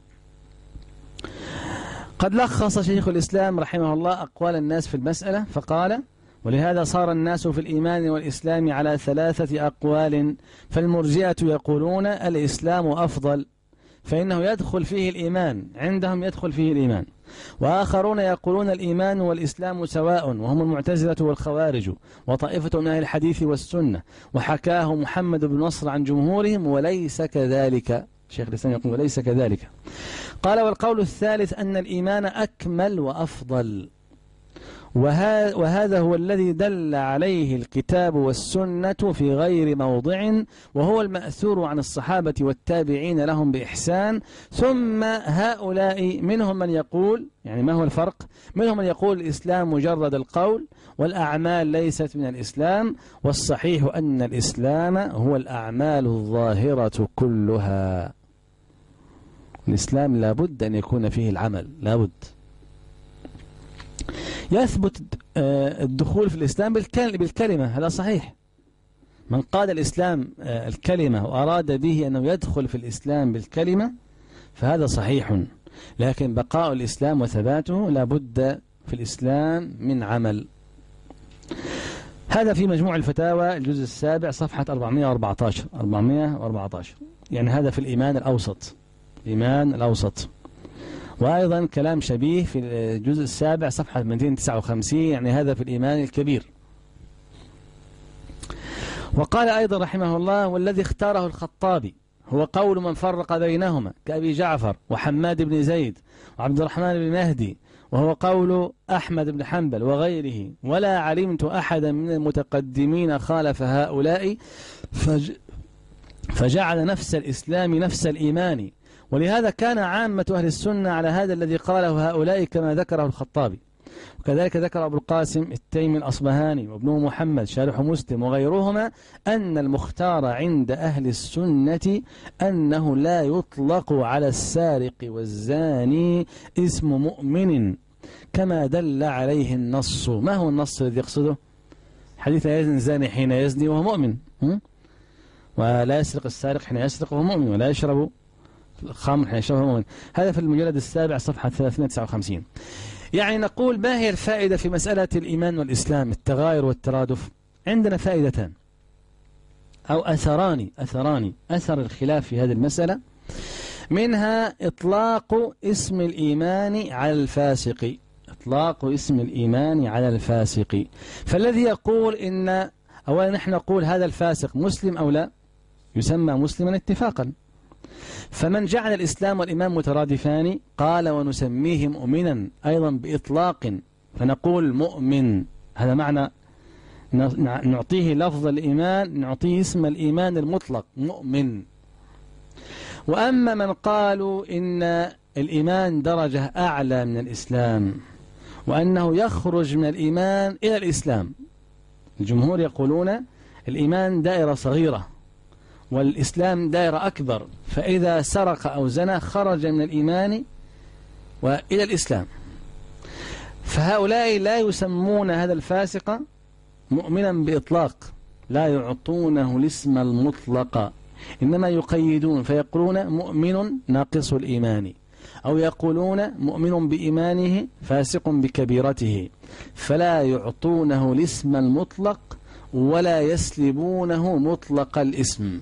قد لخص شيخ الإسلام رحمه الله أقوال الناس في المسألة فقال: ولهذا صار الناس في الإيمان والإسلام على ثلاثة أقوال، فالمرجئة يقولون الإسلام أفضل فإنه يدخل فيه الإيمان، عندهم يدخل فيه الإيمان. وآخرون يقولون الإيمان والإسلام سواء، وهم المعتزلة والخوارج وطائفة من أهل الحديث والسنة، وحكاه محمد بن نصر عن جمهورهم وليس كذلك. شيخ الإسلام يقول وليس كذلك. قال: والقول الثالث أن الإيمان أكمل وأفضل، وهذا هو الذي دل عليه الكتاب والسنة في غير موضع، وهو المأثور عن الصحابة والتابعين لهم بإحسان. ثم هؤلاء منهم من يقول، يعني ما هو الفرق؟ منهم من يقول الإسلام مجرد القول والأعمال ليست من الإسلام، والصحيح أن الإسلام هو الأعمال الظاهرة كلها. الإسلام لابد أن يكون فيه العمل، لابد. يثبت الدخول في الإسلام بالكلمة، هذا صحيح. من قال الإسلام الكلمة وأراد به أنه يدخل في الإسلام بالكلمة فهذا صحيح، لكن بقاء الإسلام وثباته لابد في الإسلام من عمل. هذا في مجموع الفتاوى الجزء السابع صفحة أربعمائة وأربعة عشر أربعمائة وأربعة عشر، يعني هذا في الإيمان الأوسط، الإيمان الأوسط. وأيضا كلام شبيه في الجزء السابع صفحة مئتين وتسعة وخمسين، يعني هذا في الإيمان الكبير. وقال أيضا رحمه الله: والذي اختاره الخطابي هو قول من فرق بينهما كأبي جعفر وحماد بن زيد وعبد الرحمن بن مهدي، وهو قول أحمد بن حنبل وغيره، ولا علمت أحدا من المتقدمين خالف هؤلاء فج فجعل نفس الإسلام نفس الإيمان. ولهذا كان عامة أهل السنة على هذا الذي قاله هؤلاء كما ذكره الخطابي، وكذلك ذكر أبو القاسم التيمي الأصبهاني وابنه محمد شارح مسلم وغيرهما أن المختار عند أهل السنة أنه لا يطلق على السارق والزاني اسم مؤمن كما دل عليه النص. ما هو النص الذي يقصده؟ حديث لا يزني الزاني حين يزني وهو مؤمن، ولا يسرق السارق حين يسرق وهو مؤمن، ولا يشرب الخمر حين يشرب وهو مؤمن. هذا في المجلد السابع صفحة ثلاثمائة وتسعة وخمسين. يعني نقول ما هي الفائدة في مسألة الإيمان والإسلام، التغاير والترادف؟ عندنا فائدتان أو أثران أثران أثر الخلاف في هذه المسألة. منها إطلاق اسم الإيمان على الفاسق، إطلاق اسم الإيمان على الفاسق. فالذي يقول إن أولا نحن نقول هذا الفاسق مسلم أو لا، يسمى مسلما اتفاقا. فمن جعل الإسلام والإيمان مترادفان قال ونسميه مؤمنا أيضا بإطلاق، فنقول مؤمن، هذا معنى نعطيه لفظ الإيمان، نعطيه اسم الإيمان المطلق مؤمن. وأما من قالوا إن الإيمان درجة أعلى من الإسلام وأنه يخرج من الإيمان إلى الإسلام، الجمهور يقولون الإيمان دائرة صغيرة والإسلام دائرة أكبر، فإذا سرق أو زنى خرج من الإيمان وإلى الإسلام. فهؤلاء لا يسمون هذا الفاسق مؤمنا بإطلاق، لا يعطونه الاسم المطلق، إنما يقيدون فيقولون مؤمن ناقص الإيمان، أو يقولون مؤمن بإيمانه فاسق بكبيرته، فلا يعطونه الاسم المطلق ولا يسلبونه مطلق الاسم.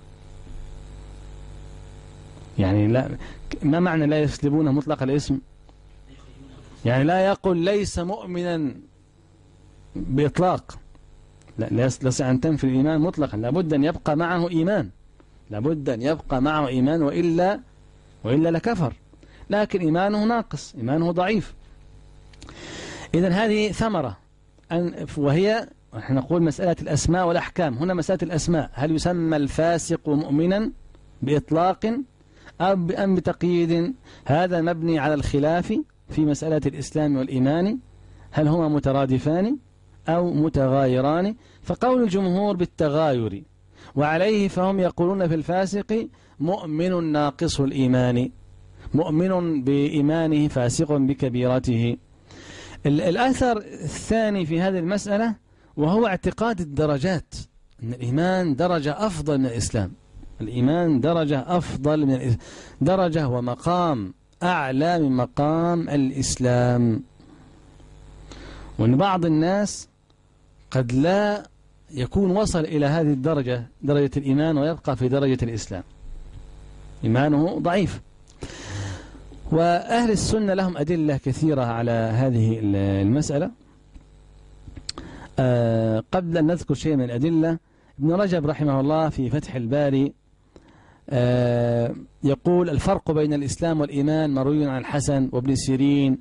يعني لا، ما معنى لا يسلبونه مطلق الاسم؟ يعني لا يقول ليس مؤمنا بإطلاق، لا، لا يستطيع أن تنفي الإيمان مطلقا، لابد أن يبقى معه إيمان، لابد أن يبقى معه إيمان، وإلا وإلا لكفر، لكن إيمانه ناقص، إيمانه ضعيف. إذن هذه ثمرة، أن وهي نحن نقول مسألة الأسماء والأحكام. هنا مسألة الأسماء، هل يسمى الفاسق مؤمنا بإطلاق أم بتقييد؟ هذا مبني على الخلاف في مسألة الإسلام والإيمان، هل هما مترادفان أو متغايران؟ فقول الجمهور بالتغاير، وعليه فهم يقولون في الفاسق مؤمن ناقص الإيمان، مؤمن بإيمانه فاسق بكبيرته. الأثر الثاني في هذه المسألة وهو اعتقاد الدرجات، أن الإيمان درجة أفضل من الإسلام، الإيمان درجة أفضل من الإسلام، درجة ومقام أعلى من مقام الإسلام. وأن بعض الناس قد لا يكون وصل إلى هذه الدرجة، درجة الإيمان، ويبقى في درجة الإسلام، إيمانه ضعيف. وأهل السنة لهم أدلة كثيرة على هذه المسألة. أه قبل أن نذكر شيء من الأدلة، ابن رجب رحمه الله في فتح الباري يقول الفرق بين الإسلام والإيمان مروي عن الحسن وابن سيرين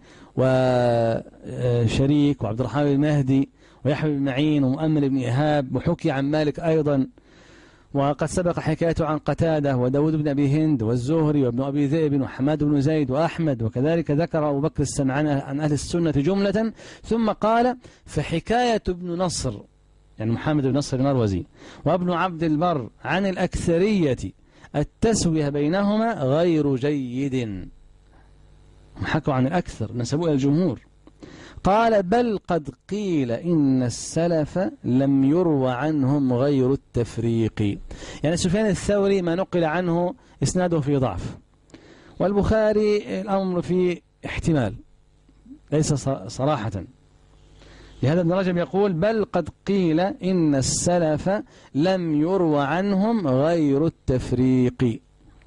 وشريك وعبد الرحمن المهدي ويحيى بن معين ومؤمل بن إيهاب، وحكي عن مالك أيضا، وقد سبق حكايته عن قتادة وداود بن أبي هند والزهري وابن أبي ذئب وحماد بن زيد وأحمد، وكذلك ذكر أبو بكر السمعاني عن أهل السنة جملة. ثم قال فحكاية ابن نصر يعني محمد بن نصر المروزي وابن عبد البر عن الأكثرية التسوية بينهما غير جيد. حكوا عن الأكثر نسبوه إلى الجمهور. قال بل قد قيل إن السلف لم يروى عنهم غير التفريق. يعني سفيان الثوري ما نقل عنه إسناده في ضعف، والبخاري الأمر في احتمال ليس صراحة. لهذا ابن رجب يقول بل قد قيل إن السلف لم يروى عنهم غير التفريق.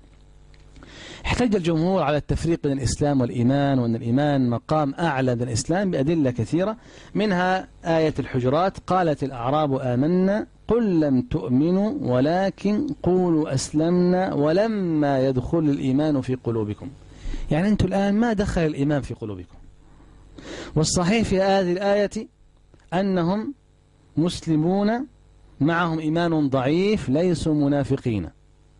احتج الجمهور على التفريق بين الإسلام والإيمان، وأن الإيمان مقام أعلى من الإسلام بأدلة كثيرة، منها آية الحجرات قالت الأعراب آمنا قل لم تؤمنوا ولكن قولوا أسلمنا ولما يدخل الإيمان في قلوبكم. يعني أنتم الآن ما دخل الإيمان في قلوبكم. والصحيح في هذه الآية أنهم مسلمون معهم إيمان ضعيف ليسوا منافقين.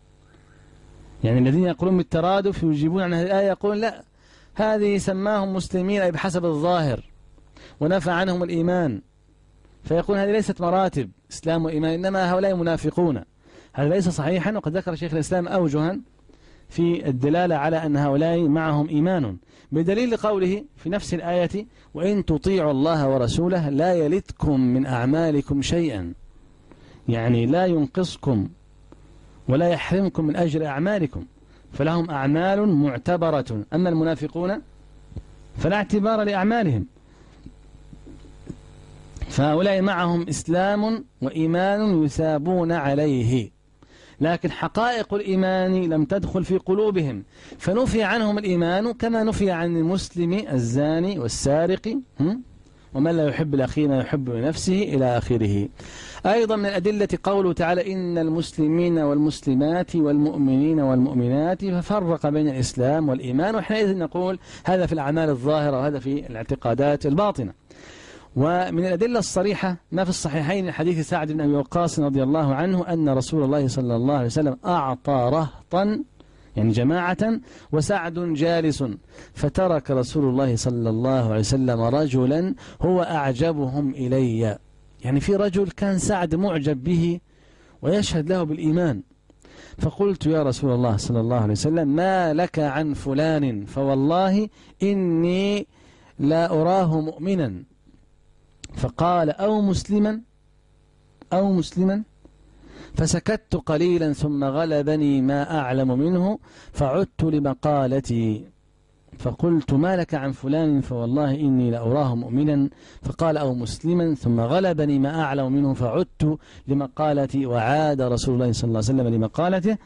يعني الذين يقولون بالترادف يجيبون عن هذه الآية يقولون لا، هذه سماهم مسلمين أي بحسب الظاهر ونفى عنهم الإيمان، فيقول هذه ليست مراتب إسلام وإيمان، إنما هؤلاء منافقون. هذا ليس صحيحا، وقد ذكر شيخ الإسلام أوجها في الدلالة على أن هؤلاء معهم إيمان، بدليل قوله في نفس الآية وإن تطيعوا الله ورسوله لا يلتكم من أعمالكم شيئا، يعني لا ينقصكم ولا يحرمكم من أجر أعمالكم، فلهم أعمال معتبرة. أما المنافقون فلا اعتبار لأعمالهم، فهؤلاء معهم إسلام وإيمان يثابون عليه، لكن حقائق الإيمان لم تدخل في قلوبهم، فنفي عنهم الإيمان كما نفي عن المسلم الزاني والسارق ومن لا يحب الأخي ما يحب لنفسه إلى آخره. أيضا من الأدلة قوله تعالى إن المسلمين والمسلمات والمؤمنين والمؤمنات، ففرق بين الإسلام والإيمان، وحينئذ نقول هذا في الأعمال الظاهرة وهذا في الاعتقادات الباطنة. ومن الأدلة الصريحة ما في الصحيحين حديث سعد بن أبي وقاص رضي الله عنه أن رسول الله صلى الله عليه وسلم أعطى رهطا يعني جماعة وسعد جالس، فترك رسول الله صلى الله عليه وسلم رجلا هو أعجبهم إلي. يعني في رجل كان سعد معجب به ويشهد له بالإيمان، فقلت يا رسول الله صلى الله عليه وسلم ما لك عن فلان فوالله إني لا أراه مؤمنا، فقال أو مسلما أو مسلما، فسكت قليلا ثم غلبني ما أعلم منه فعدت لمقالتي فقلت ما لك عن فلان فوالله إني لأراه مؤمنا، فقال أو مسلما، ثم غلبني ما أعلم منه فعدت لمقالتي، وعاد رسول الله صلى الله عليه وسلم لمقالته.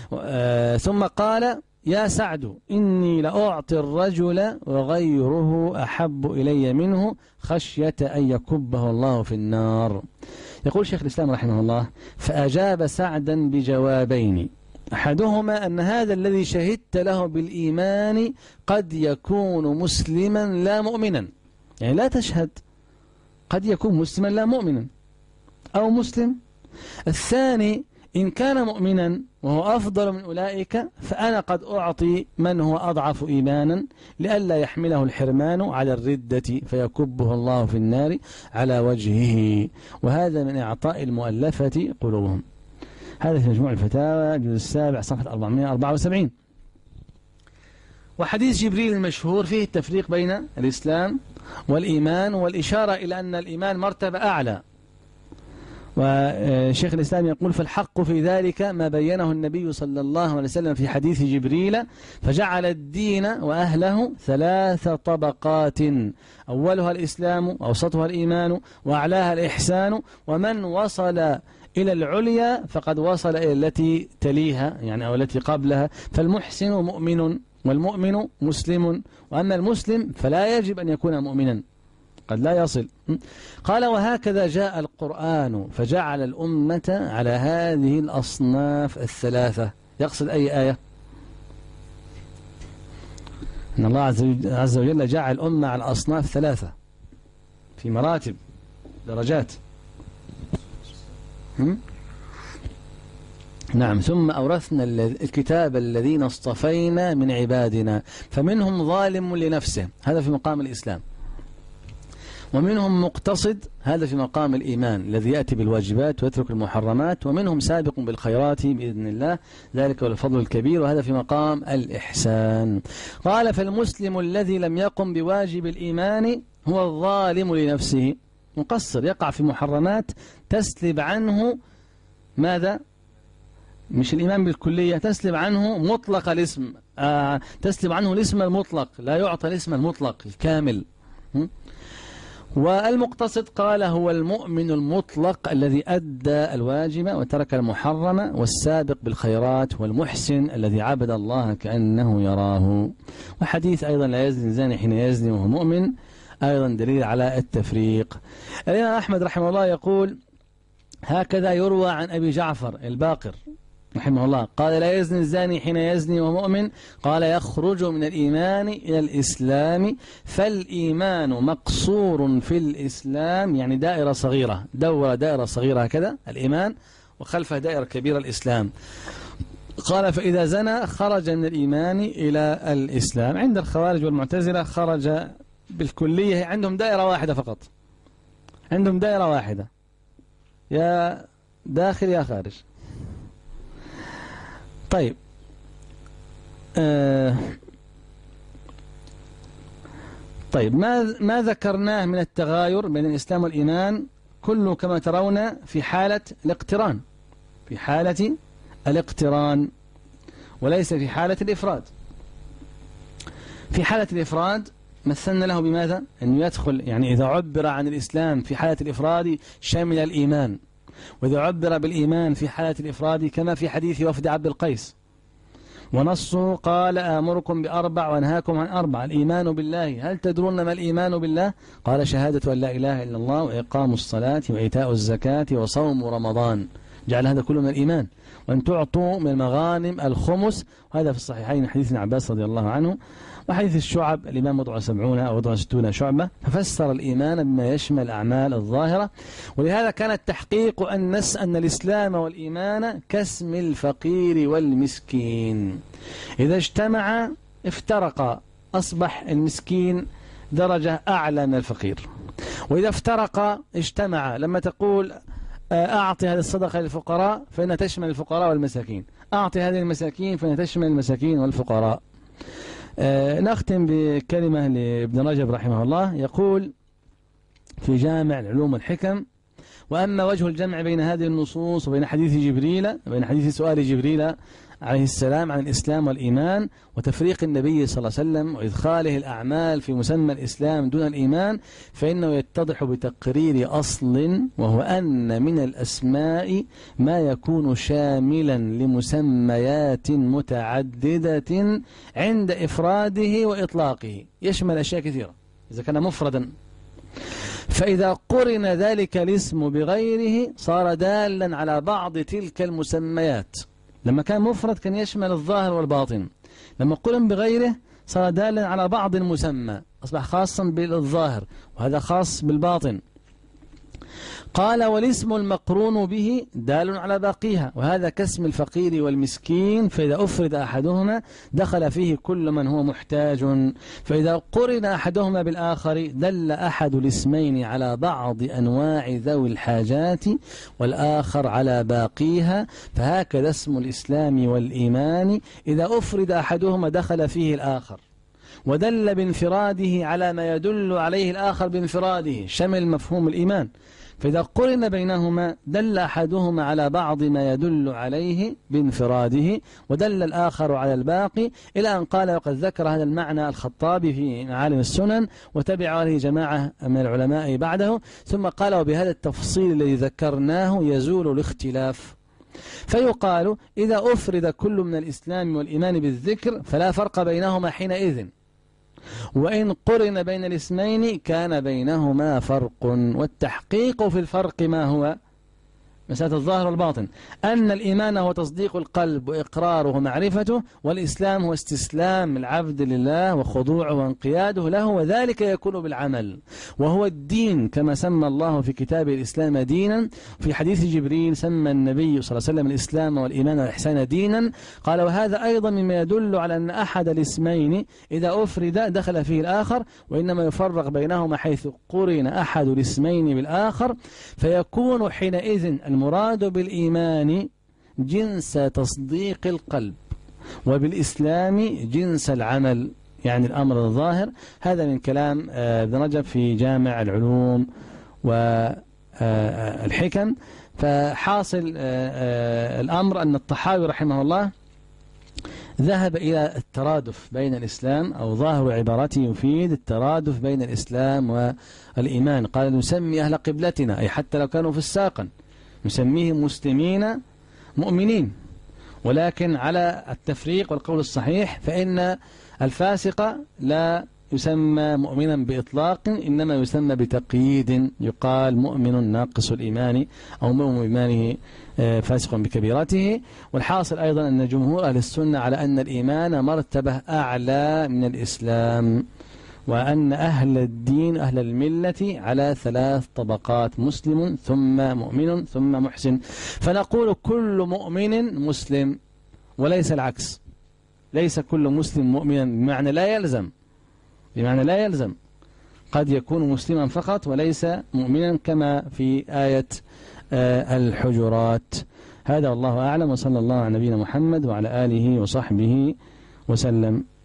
ثم قال يا سعد إني لأعطي الرجل وغيره أحب إلي منه خشية أن يكبه الله في النار. يقول شيخ الإسلام رحمه الله فأجاب سعدا بجوابين، أحدهما أن هذا الذي شهدت له بالإيمان قد يكون مسلما لا مؤمنا، يعني لا تشهد، قد يكون مسلما لا مؤمنا أو مسلم. الثاني إن كان مؤمنا وهو أفضل من أولئك فأنا قد أعطي من هو أضعف إيمانا لئلا يحمله الحرمان على الردة فيكبه الله في النار على وجهه. وهذا من إعطاء المؤلفة قلوبهم. هذا في مجموع الفتاوى الجزء السابع صفحة أربعمائة وأربعة وسبعين. وحديث جبريل المشهور فيه التفريق بين الإسلام والإيمان والإشارة إلى أن الإيمان مرتبة أعلى. وشيخ الإسلام يقول فالحق في ذلك ما بينه النبي صلى الله عليه وسلم في حديث جبريل فجعل الدين وأهله ثلاث طبقات، أولها الإسلام وأوسطها الإيمان وأعلاها الإحسان، ومن وصل إلى العليا فقد وصل إلى التي تليها يعني أو التي قبلها، فالمحسن مؤمن والمؤمن مسلم، وأما المسلم فلا يجب أن يكون مؤمنا قد لا يصل. قال وهكذا جاء القرآن فجعل الأمة على هذه الأصناف الثلاثة، يقصد أي آية؟ إن الله عز وجل جعل الأمة على أصناف ثلاثة في مراتب درجات. هم؟ نعم. ثم أورثنا الكتاب الذين اصطفينا من عبادنا فمنهم ظالم لنفسه، هذا في مقام الإسلام، ومنهم مقتصد، هذا في مقام الإيمان الذي يأتي بالواجبات ويترك المحرمات، ومنهم سابق بالخيرات بإذن الله، ذلك هو الفضل الكبير، وهذا في مقام الإحسان. قال فالمسلم الذي لم يقم بواجب الإيمان هو الظالم لنفسه، مقصر، يقع في محرمات تسلب عنه ماذا؟ مش الإيمان بالكلية، تسلب عنه مطلق الاسم، آه تسلب عنه الاسم المطلق، لا يعطى الاسم المطلق الكامل. والمقتصد قال هو المؤمن المطلق الذي أدى الواجب وترك المحرم، والسابق بالخيرات، والمحسن الذي عبد الله كأنه يراه. وحديث أيضا لا يزني الزاني حين يزني وهو مؤمن أيضا دليل على التفريق. الإمام أحمد رحمه الله يقول هكذا يروى عن أبي جعفر الباقر رحمه الله قال لا يزني الزاني حين يزني وهو مؤمن، قال يخرج من الإيمان إلى الإسلام، فالإيمان مقصور في الإسلام، يعني دائرة صغيرة، دورة دائرة صغيرة هكذا الإيمان، وخلفها دائرة كبيرة الإسلام. قال فإذا زنى خرج من الإيمان إلى الإسلام. عند الخوارج والمعتزلة خرج بالكلية، عندهم دائرة واحدة فقط، عندهم دائرة واحدة، يا داخل يا خارج. طيب آه طيب ما ما ذكرناه من التغاير بين الإسلام والإيمان كله كما ترون في حالة الاقتران، في حالة الاقتران وليس في حالة الإفراد. في حالة الإفراد مثلنا له بماذا؟ أنه يدخل، يعني إذا عبر عن الإسلام في حالة الإفراد شمل الإيمان، وإذا عبر بالإيمان في حالة الإفراد كما في حديث وفد عبد القيس، ونصه قال آمركم بأربع وأنهاكم عن أربع، الإيمان بالله، هل تدرون ما الإيمان بالله؟ قال شهادة أن لا إله إلا الله وإقام الصلاة وإيتاء الزكاة وصوم رمضان، جعل هذا كله من الإيمان، وأن تعطوا من المغانم الخمس، وهذا في الصحيحين حديث ابن عباس رضي الله عنه. وحديث الشعب الإمام وضع سبعون أو وضع ستون شعبة، ففسر الإيمان بما يشمل الأعمال الظاهرة. ولهذا كان التحقيق أن نس أن الإسلام والإيمان كاسم الفقير والمسكين، إذا اجتمع افترق، أصبح المسكين درجة أعلى من الفقير، وإذا افترق اجتمع. لما تقول أعطي هذه الصدقة للفقراء فإنها تشمل الفقراء والمساكين، أعطي هذه المساكين فإنها تشمل المساكين والفقراء. آه نختم بكلمة لابن رجب رحمه الله، يقول في جامع العلوم والحكم: وأما وجه الجمع بين هذه النصوص وبين حديث جبريل، بين حديث سؤال جبريل عليه السلام عن الإسلام والإيمان، وتفريق النبي صلى الله عليه وسلم وإدخاله الأعمال في مسمى الإسلام دون الإيمان، فإنه يتضح بتقرير أصل، وهو أن من الأسماء ما يكون شاملا لمسميات متعددة عند إفراده وإطلاقه، يشمل أشياء كثيرة إذا كان مفردا، فإذا قرن ذلك الاسم بغيره صار دالا على بعض تلك المسميات. لما كان مفرد كان يشمل الظاهر والباطن، لما قرن بغيره صار دالا على بعض المسمى، أصبح خاصا بالظاهر وهذا خاص بالباطن. قال والاسم المقرون به دال على باقيها، وهذا كاسم الفقير والمسكين، فإذا أفرد أحدهما دخل فيه كل من هو محتاج، فإذا قرن أحدهما بالآخر دل أحد الاسمين على بعض أنواع ذوي الحاجات والآخر على باقيها، فهكذا اسم الإسلام والإيمان إذا أفرد أحدهما دخل فيه الآخر، ودل بانفراده على ما يدل عليه الآخر بانفراده، شمل مفهوم الإيمان، فإذا قرن بينهما دل أحدهما على بعض ما يدل عليه بانفراده، ودل الآخر على الباقي، إلى أن قال وقد ذكر هذا المعنى الخطابي في معالم السنن وتبع عليه جماعة من العلماء بعده، ثم قال وبهذا التفصيل الذي ذكرناه يزول الاختلاف، فيقال إذا أفرد كل من الإسلام والإيمان بالذكر فلا فرق بينهما حينئذ، وإن قرن بين الاسمين كان بينهما فرق، والتحقيق في الفرق ما هو؟ مسألة الظاهر والباطن، أن الإيمان هو تصديق القلب وإقراره ومعرفته، والإسلام هو استسلام العبد لله وخضوعه وانقياده له، وذلك يكون بالعمل، وهو الدين كما سمى الله في كتابه الإسلام دينا. في حديث جبريل سمى النبي صلى الله عليه وسلم الإسلام والإيمان والإحسان دينا، قال وهذا أيضا مما يدل على أن أحد الاسمين إذا أفرد دخل فيه الآخر، وإنما يفرق بينهما حيث قرن أحد الاسمين بالآخر، فيكون حينئذ المراد بالإيمان جنس تصديق القلب، وبالإسلام جنس العمل، يعني الأمر الظاهر. هذا من كلام ابن رجب في جامع العلوم والحكم. فحاصل الأمر أن الطحاوي رحمه الله ذهب إلى الترادف بين الإسلام، أو ظاهر عبارته يفيد الترادف بين الإسلام والإيمان. قال نسمي أهل قبلتنا، أي حتى لو كانوا فساقا نسميهم مسلمين مؤمنين، ولكن على التفريق والقول الصحيح فإن الفاسق لا يسمى مؤمنا بإطلاق، إنما يسمى بتقييد، يقال مؤمن ناقص الإيمان أو مؤمن بإيمانه فاسق بكبيرته. والحاصل أيضا أن جمهور أهل السنة على أن الإيمان مرتبة أعلى من الإسلام، وأن أهل الدين أهل الملة على ثلاث طبقات: مسلم ثم مؤمن ثم محسن. فنقول كل مؤمن مسلم، وليس العكس، ليس كل مسلم مؤمنا، بمعنى لا يلزم بمعنى لا يلزم قد يكون مسلما فقط وليس مؤمنا، كما في آية الحجرات. هذا والله أعلم، وصلى الله على نبينا محمد وعلى آله وصحبه وسلم.